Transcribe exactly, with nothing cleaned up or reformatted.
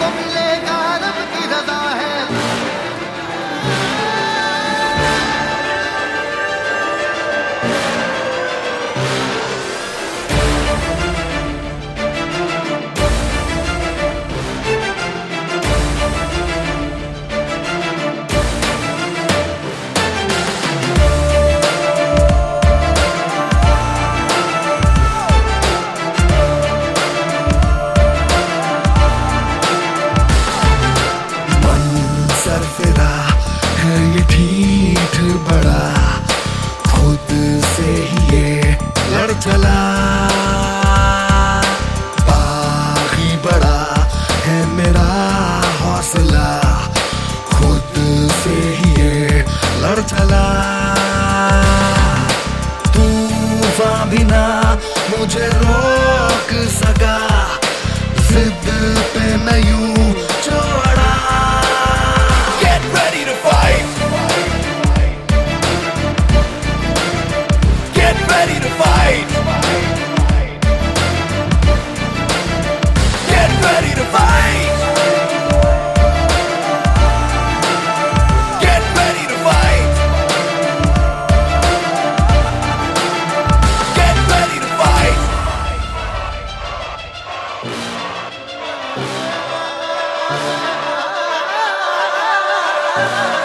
मिलेगा रब की रजा है। सरफिरा है ये ठीक बड़ा, खुद से ही ये लड़ चला। बागी बड़ा है मेरा हौसला, खुद से ही ये लड़ चला। तूफान भी ना मुझे रोक सका, जिद पे मैं यूं चौड़ा। Ready to fight. Get ready to fight. Get ready to fight. Get ready to fight. Get ready to fight. Ah